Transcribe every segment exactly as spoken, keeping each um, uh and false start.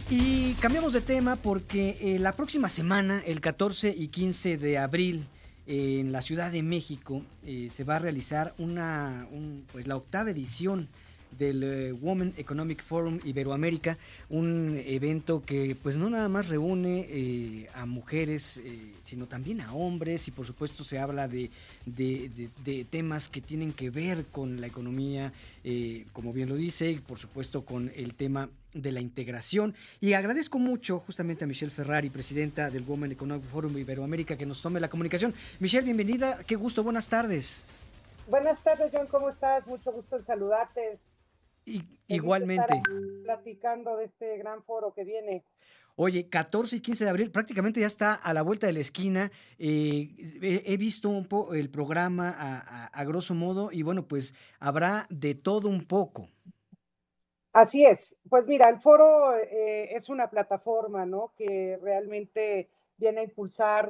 Y cambiamos de tema porque eh, la próxima semana, el catorce y quince de abril, eh, en la Ciudad de México, eh, se va a realizar una, un, pues la octava edición del eh, Women Economic Forum Iberoamérica, un evento que pues no nada más reúne eh, a mujeres, eh, sino también a hombres, y por supuesto se habla de, de, de, de temas que tienen que ver con la economía, eh, como bien lo dice, y por supuesto con el tema de la integración. Y agradezco mucho justamente a Michelle Ferrari, presidenta del Women Economic Forum Iberoamérica, que nos tome la comunicación. Michelle, bienvenida, qué gusto, buenas tardes. Buenas tardes, John, ¿cómo estás? Mucho gusto en saludarte. Y, Feliz de estar igualmente. aquí platicando de este gran foro que viene. Oye, catorce y quince de abril, prácticamente ya está a la vuelta de la esquina. Eh, he, he visto un poco el programa a, a, a grosso modo y bueno, pues habrá de todo un poco. Así es. Pues mira, el foro eh, es una plataforma, ¿no? Que realmente viene a impulsar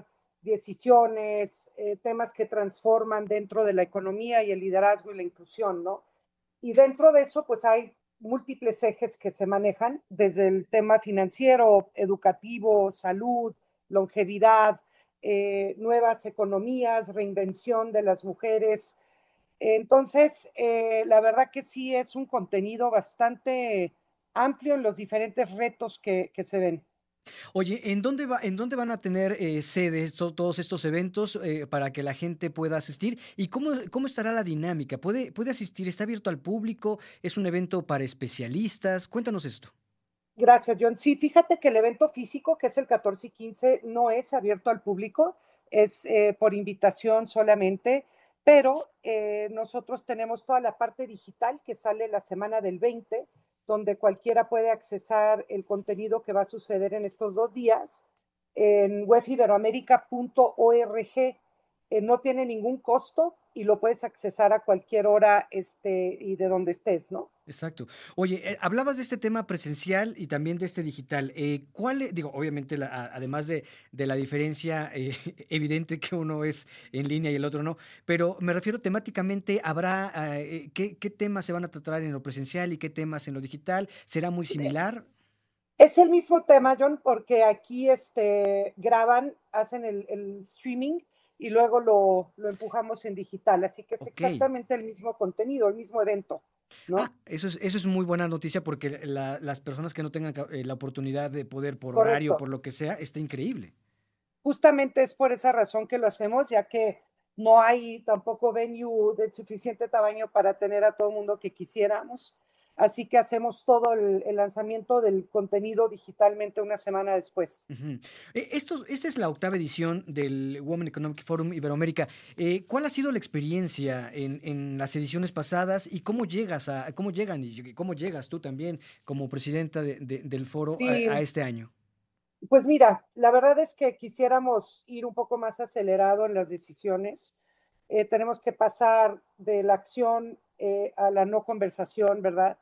decisiones, eh, temas que transforman dentro de la economía y el liderazgo y la inclusión, ¿no? Y dentro de eso, pues hay múltiples ejes que se manejan, desde el tema financiero, educativo, salud, longevidad, eh, nuevas economías, reinvención de las mujeres. Entonces, eh, la verdad que sí es un contenido bastante amplio en los diferentes retos que, que se ven. Oye, ¿en dónde va, en dónde van a tener eh, sede to- todos estos eventos eh, para que la gente pueda asistir? ¿Y cómo, cómo estará la dinámica? ¿Puede, puede asistir? ¿Está abierto al público? ¿Es un evento para especialistas? Cuéntanos esto. Gracias, John. Sí, fíjate que el evento físico, que es el catorce y quince, no es abierto al público, es eh, por invitación solamente, pero eh, nosotros tenemos toda la parte digital que sale la semana del veinte, donde cualquiera puede accesar el contenido que va a suceder en estos dos días en web iberoamérica punto org. Eh, no tiene ningún costo y lo puedes accesar a cualquier hora este, y de donde estés, ¿no? Exacto. Oye, eh, hablabas de este tema presencial y también de este digital. Eh, ¿cuál, e- digo, obviamente, la- a- además de, de la diferencia eh, evidente que uno es en línea y el otro no, pero me refiero temáticamente, ¿habrá, ah, eh, qué, qué temas se van a tratar en lo presencial y qué temas en lo digital? ¿Será muy similar? Es el mismo tema, John, porque aquí este, graban, hacen el, el streaming y luego lo, lo, empujamos en digital. Así que es Ok. exactamente el mismo contenido, el mismo evento, Ah, ¿no? eso es, eso es muy buena noticia porque la- las personas que no tengan ca- eh, la oportunidad de poder por horario, Correcto. por lo que sea, está increíble. Justamente es por esa razón que lo hacemos, ya que no hay tampoco venue de suficiente tamaño para tener a todo el mundo que quisiéramos. Así que hacemos todo el, el lanzamiento del contenido digitalmente una semana después. Ujú. Eh, Esto, esta es la octava edición del Women Economic Forum Iberoamérica. Eh, ¿cuál ha sido la experiencia en, en las ediciones pasadas y cómo llegas a, cómo llegan y cómo llegas tú también como presidenta de- de- del foro a, Sí, a este año? pues mira, la verdad es que quisiéramos ir un poco más acelerado en las decisiones. Eh, tenemos que pasar de la acción eh, a la no conversación, ¿verdad?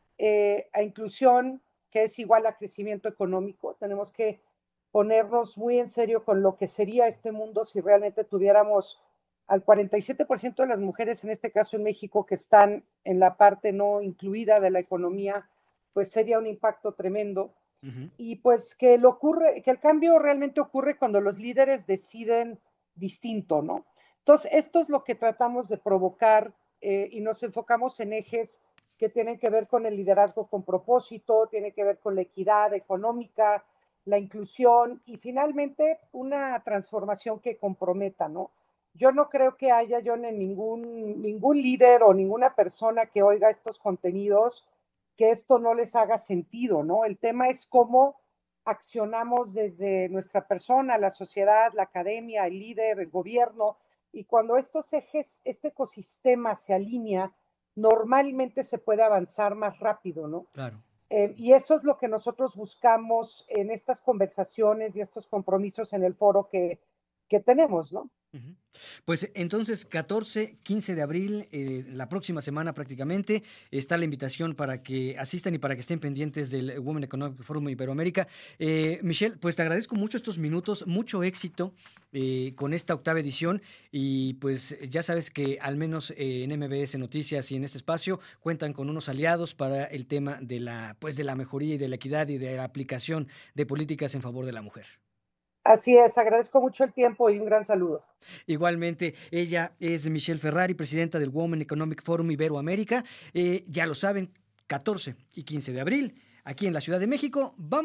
Eh, a inclusión, que es igual a crecimiento económico. Tenemos que ponernos muy en serio con lo que sería este mundo si realmente tuviéramos al cuarenta y siete por ciento de las mujeres, en este caso en México, que están en la parte no incluida de la economía, pues sería un impacto tremendo. Ujú. Y pues que, lo ocurre, que el cambio realmente ocurre cuando los líderes deciden distinto, ¿no? Entonces, esto es lo que tratamos de provocar eh, y nos enfocamos en ejes que tienen que ver con el liderazgo con propósito, tiene que ver con la equidad económica, la inclusión y finalmente una transformación que comprometa, ¿no? Yo no creo que haya yo en ningún, ningún líder o ninguna persona que oiga estos contenidos que esto no les haga sentido, ¿no? El tema es cómo accionamos desde nuestra persona, la sociedad, la academia, el líder, el gobierno, y cuando estos ejes, este ecosistema se alinea, normalmente se puede avanzar más rápido, ¿no? Claro. Eh, y eso es lo que nosotros buscamos en estas conversaciones y estos compromisos en el foro que, que tenemos, ¿no? Pues entonces, catorce, quince de abril, eh, la próxima semana prácticamente, está la invitación para que asistan y para que estén pendientes del Women Economic Forum Iberoamérica. Eh, Michelle, pues te agradezco mucho estos minutos, mucho éxito eh, con esta octava edición y pues ya sabes que al menos eh, en M B S Noticias y en este espacio cuentan con unos aliados para el tema de la, pues, de la mejoría y de la equidad y de la aplicación de políticas en favor de la mujer. Así es, agradezco mucho el tiempo y un gran saludo. Igualmente, ella es Michelle Ferrari, presidenta del Women Economic Forum Iberoamérica. Eh, ya lo saben, catorce y quince de abril, aquí en la Ciudad de México. Vamos